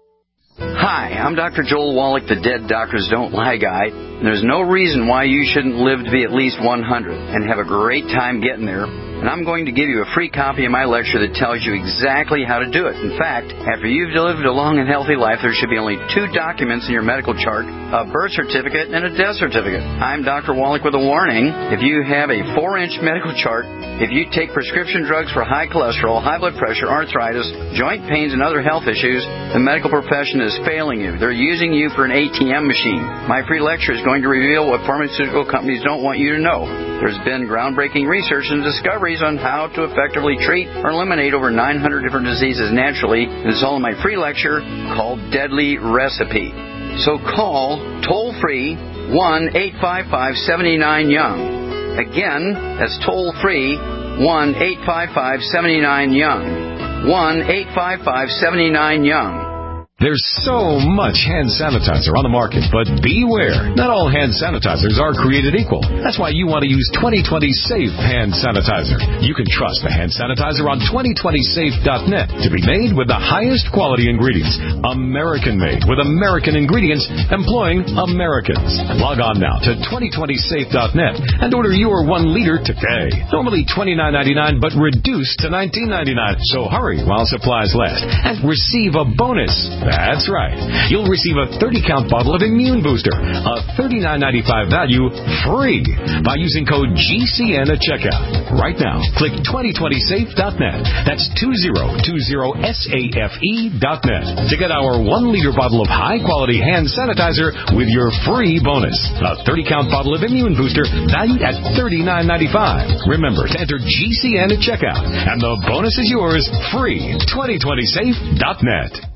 Hi, I'm Doctor Joel Wallach, the Dead Doctors Don't Lie guy. There's no reason why you shouldn't live to be at least one hundred and have a great time getting there. And I'm going to give you a free copy of my lecture that tells you exactly how to do it. In fact, after you've lived a long and healthy life, there should be only two documents in your medical chart, a birth certificate and a death certificate. I'm Doctor Wallach with a warning. If you have a four-inch medical chart, if you take prescription drugs for high cholesterol, high blood pressure, arthritis, joint pains, and other health issues, the medical profession is failing you. They're using you for an A T M machine. My free lecture is going to reveal what pharmaceutical companies don't want you to know. There's been groundbreaking research and discoveries on how to effectively treat or eliminate over nine hundred different diseases naturally. This is all in my free lecture called Deadly Recipe. So call toll-free one eight five five, seven nine, young. Again, that's toll-free one eight five five, seven nine, young. one eight five five, seven nine, young. There's so much hand sanitizer on the market, but beware. Not all hand sanitizers are created equal. That's why you want to use twenty twenty Safe Hand Sanitizer. You can trust the hand sanitizer on twenty twenty safe dot net to be made with the highest quality ingredients. American-made with American ingredients employing Americans. Log on now to twenty twenty safe dot net and order your one liter today. Normally twenty-nine ninety-nine, but reduced to nineteen ninety-nine. So hurry while supplies last and receive a bonus. That's right. You'll receive a thirty count bottle of Immune Booster, a thirty-nine ninety-five value, free by using code G C N at checkout. Right now, click twenty twenty safe dot net. That's two zero two zero safe dot net to get our one liter bottle of high-quality hand sanitizer with your free bonus. A thirty count bottle of Immune Booster valued at thirty-nine ninety-five. Remember to enter G C N at checkout, and the bonus is yours free. twenty twenty safe dot net.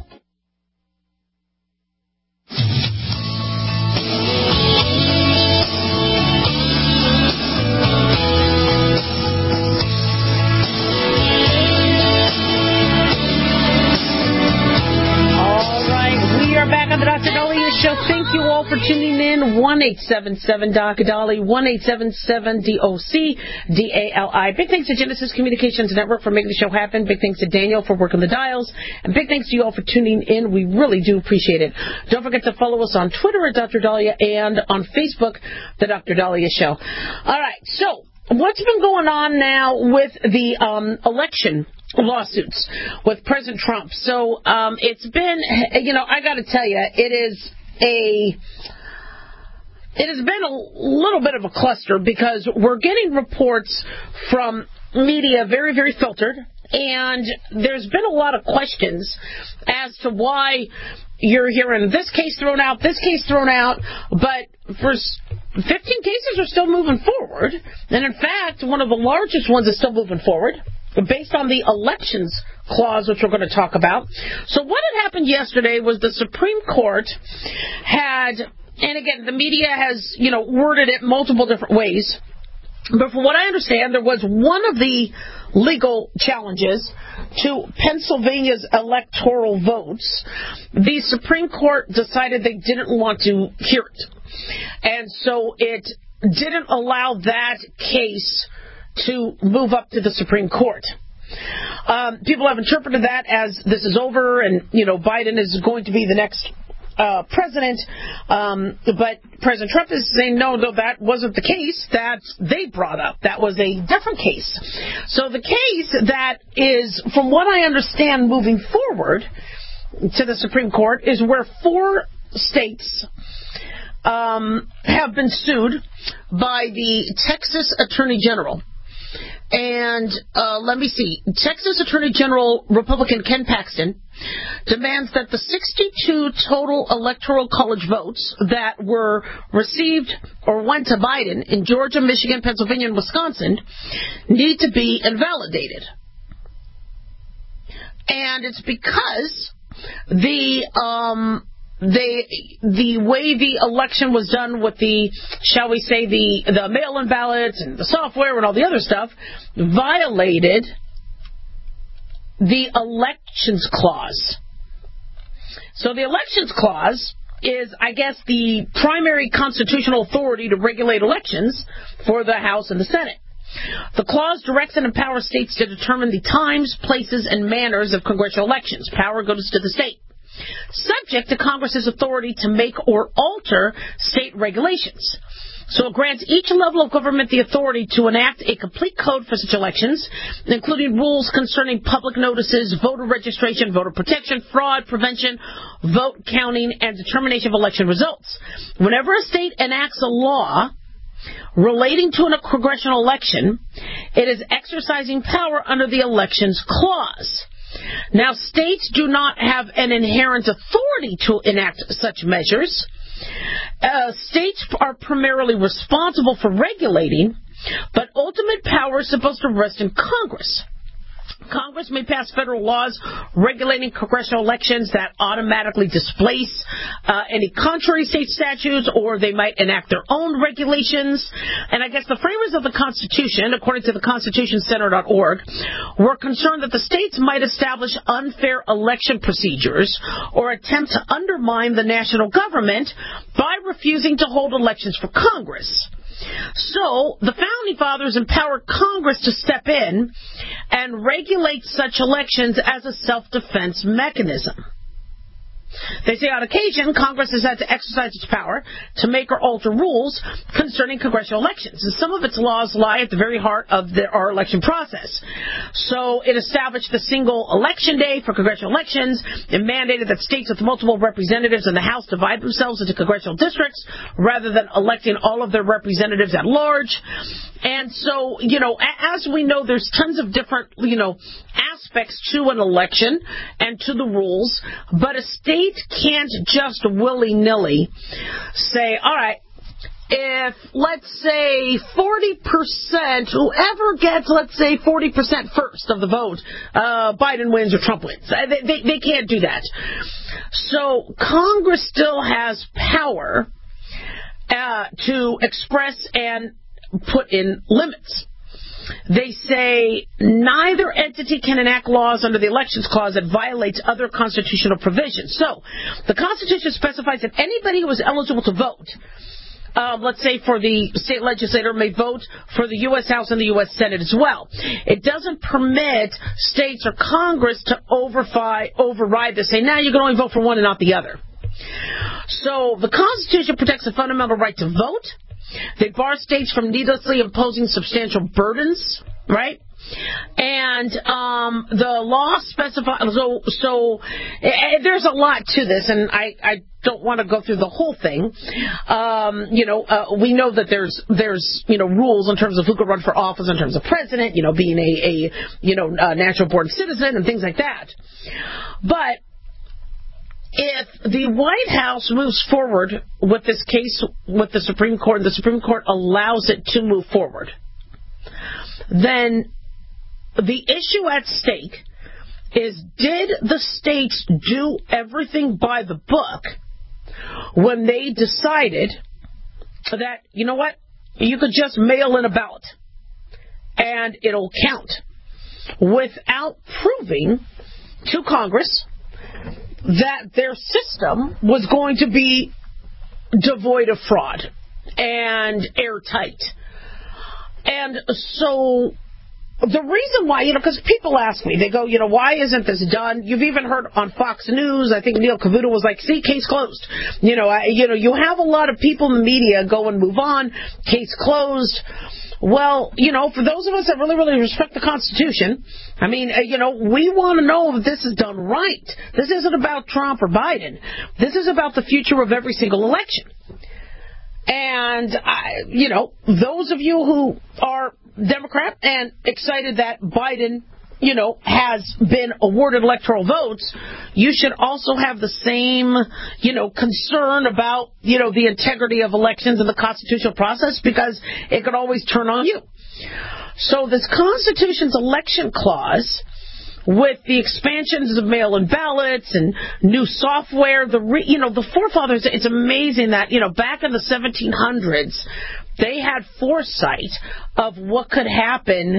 Show. Thank you all for tuning in. one eight seven seven D O C D A L I, one eight seven seven D O C D A L I. Big thanks to Genesis Communications Network for making the show happen. Big thanks to Daniel for working the dials. And big thanks to you all for tuning in. We really do appreciate it. Don't forget to follow us on Twitter at Doctor Dahlia and on Facebook, The Doctor Dahlia Show. All right, so what's been going on now with the um, election lawsuits with President Trump? So um, it's been, you know, I got to tell you, it is a, it has been a little bit of a cluster because we're getting reports from media very, very filtered, And there's been a lot of questions as to why you're hearing this case thrown out, this case thrown out, but for fifteen cases are still moving forward. And in fact, one of the largest ones is still moving forward based on the elections clause, which we're going to talk about. So what had happened yesterday was the Supreme Court had, and again, the media has, you know, worded it multiple different ways. But from what I understand, there was one of the legal challenges to Pennsylvania's electoral votes. The Supreme Court decided they didn't want to hear it. And so it didn't allow that case to move up to the Supreme Court. Um, people have interpreted that as this is over and, you know, Biden is going to be the next Uh, president, um, but President Trump is saying, no, no, that wasn't the case that they brought up. That was a different case. So the case that is, from what I understand, moving forward to the Supreme Court is where four states um, have been sued by the Texas Attorney General. And uh, let me see. Texas Attorney General Republican Ken Paxton demands that the sixty-two total electoral college votes that were received or went to Biden in Georgia, Michigan, Pennsylvania, and Wisconsin need to be invalidated. And it's because the um, they the way the election was done with the, shall we say, the, the mail-in ballots and the software and all the other stuff violated the elections clause. So the elections clause is, I guess, the primary constitutional authority to regulate elections for the House and the Senate. The clause directs and empowers states to determine the times, places, and manners of congressional elections. Power goes to the state, subject to Congress's authority to make or alter state regulations. So it grants each level of government the authority to enact a complete code for such elections, including rules concerning public notices, voter registration, voter protection, fraud prevention, vote counting, and determination of election results. Whenever a state enacts a law relating to a congressional election, it is exercising power under the Elections Clause. Now, states do not have an inherent authority to enact such measures. Uh, states are primarily responsible for regulating, but ultimate power is supposed to rest in Congress. Congress may pass federal laws regulating congressional elections that automatically displace uh, any contrary state statutes, or they might enact their own regulations. And I guess the framers of the Constitution, according to the constitution center dot org, were concerned that the states might establish unfair election procedures or attempt to undermine the national government by refusing to hold elections for Congress. So the Founding Fathers empowered Congress to step in and regulate such elections as a self-defense mechanism. They say on occasion, Congress has had to exercise its power to make or alter rules concerning congressional elections. And some of its laws lie at the very heart of the, our election process. So it established the single election day for congressional elections. It mandated that states with multiple representatives in the House divide themselves into congressional districts rather than electing all of their representatives at large. And so, you know, as we know, there's tons of different, you know, aspects to an election and to the rules, but a state can't just willy-nilly say, all right, if, let's say, forty percent, whoever gets, let's say, forty percent first of the vote, uh, Biden wins or Trump wins. They, they, they can't do that. So Congress still has power uh, to express and put in limits. They say neither entity can enact laws under the Elections Clause that violates other constitutional provisions. So the Constitution specifies that anybody who is eligible to vote, uh, let's say for the state legislator, may vote for the U S House and the U S Senate as well. It doesn't permit states or Congress to overfi- override this, say, now you can only vote for one and not the other. So the Constitution protects the fundamental right to vote. They bar states from needlessly imposing substantial burdens, right? And um, the law specifies, so, so uh, there's a lot to this, and I, I don't want to go through the whole thing. Um, you know, uh, we know that there's, there's, you know, rules in terms of who could run for office in terms of president, you know, being a, a you know, a natural-born citizen and things like that. But if the White House moves forward with this case with the Supreme Court, and the Supreme Court allows it to move forward, then the issue at stake is, did the states do everything by the book when they decided that, you know what, you could just mail in a ballot and it'll count, without proving to Congress that their system was going to be devoid of fraud and airtight? And so the reason why, you know, because people ask me, they go, you know, why isn't this done? You've even heard on Fox News, I think Neil Cavuto was like, see, case closed. You know, I, you know, you have a lot of people in the media go and move on, case closed. Well, you know, for those of us that really, really respect the Constitution, I mean, uh, you know, we want to know that this is done right. This isn't about Trump or Biden. This is about the future of every single election. And, I, you know, those of you who are Democrat and excited that Biden, you know, has been awarded electoral votes, you should also have the same, you know, concern about, you know, the integrity of elections and the constitutional process, because it could always turn on you. So this Constitution's election clause, with the expansions of mail-in ballots and new software, the re, you know, the forefathers, it's amazing that, you know, back in the seventeen hundreds, they had foresight of what could happen,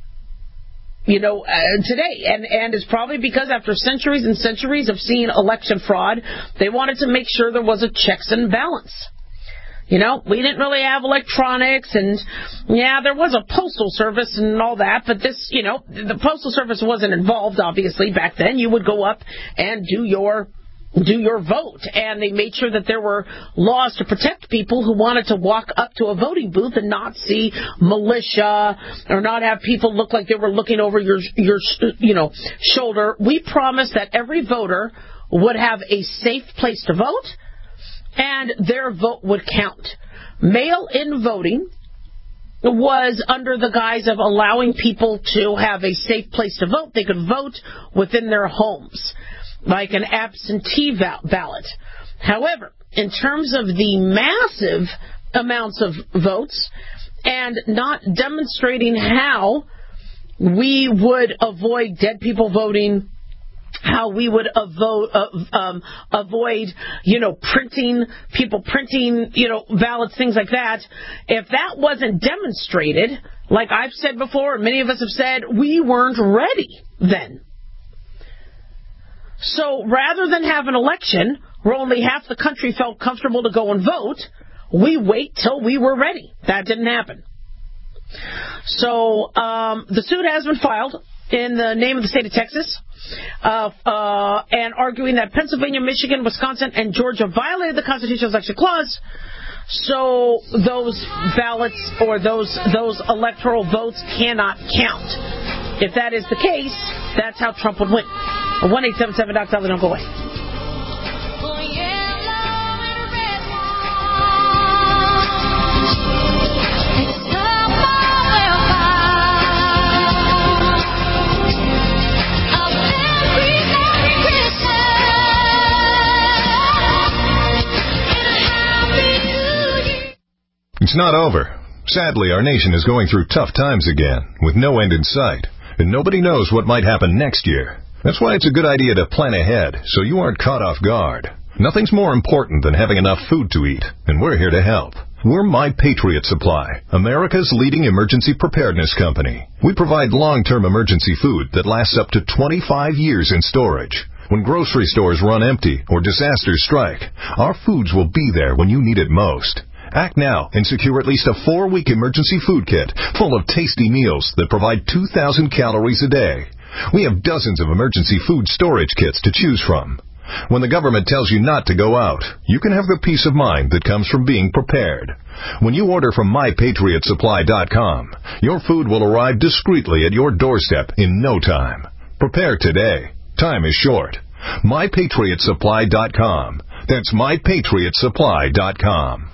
you know, uh, today. And, and it's probably because after centuries and centuries of seeing election fraud, they wanted to make sure there was a checks and balance. You know, we didn't really have electronics, and, yeah, there was a postal service and all that, but this, you know, the postal service wasn't involved, obviously, back then. You would go up and do your do your vote, and they made sure that there were laws to protect people who wanted to walk up to a voting booth and not see militia or not have people look like they were looking over your, your you know, shoulder. We promised that every voter would have a safe place to vote, and their vote would count. Mail-in voting was under the guise of allowing people to have a safe place to vote. They could vote within their homes, like an absentee ballot. However, in terms of the massive amounts of votes and not demonstrating how we would avoid dead people voting, how we would avoid, uh, um, avoid, you know, printing, people printing, you know, ballots, things like that. If that wasn't demonstrated, like I've said before, and many of us have said, we weren't ready then. So rather than have an election where only half the country felt comfortable to go and vote, we wait till we were ready. That didn't happen. So um, the suit has been filed in the name of the state of Texas, uh, uh, and arguing that Pennsylvania, Michigan, Wisconsin, and Georgia violated the Constitutional Election Clause, so those ballots or those those electoral votes cannot count. If that is the case, that's how Trump would win. one eight seven seven Doc Dolly, don't go away. It's not over. Sadly, our nation is going through tough times again, with no end in sight, and nobody knows what might happen next year. That's why it's a good idea to plan ahead, so you aren't caught off guard. Nothing's more important than having enough food to eat, and we're here to help. We're My Patriot Supply, America's leading emergency preparedness company. We provide long-term emergency food that lasts up to twenty-five years in storage. When grocery stores run empty or disasters strike, our foods will be there when you need it most. Act now and secure at least a four-week emergency food kit full of tasty meals that provide two thousand calories a day. We have dozens of emergency food storage kits to choose from. When the government tells you not to go out, you can have the peace of mind that comes from being prepared. When you order from my patriot supply dot com, your food will arrive discreetly at your doorstep in no time. Prepare today. Time is short. my patriot supply dot com. That's my patriot supply dot com.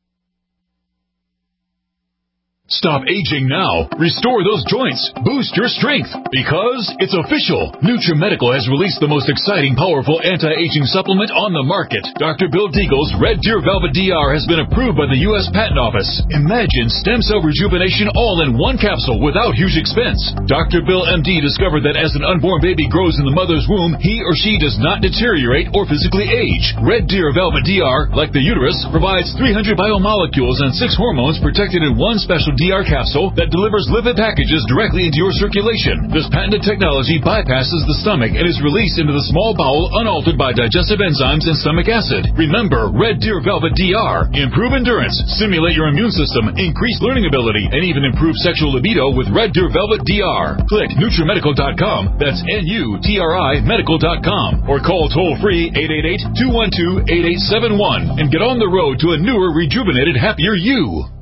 Stop aging now. Restore those joints. Boost your strength. Because it's official. NutriMedical has released the most exciting, powerful anti-aging supplement on the market. Doctor Bill Deagle's Red Deer Velvet D R has been approved by the U S Patent Office. Imagine stem cell rejuvenation all in one capsule without huge expense. Doctor Bill M D discovered that as an unborn baby grows in the mother's womb, he or she does not deteriorate or physically age. Red Deer Velvet D R, like the uterus, provides three hundred biomolecules and six hormones protected in one special D R capsule that delivers lipid packages directly into your circulation. This patented technology bypasses the stomach and is released into the small bowel unaltered by digestive enzymes and stomach acid. Remember, Red Deer Velvet D R. Improve endurance, stimulate your immune system, increase learning ability, and even improve sexual libido with Red Deer Velvet D R. Click NutriMedical dot com. That's N U T R I Medical dot com. Or call toll-free eight eight eight, two one two, eight eight seven one and get on the road to a newer, rejuvenated, happier you.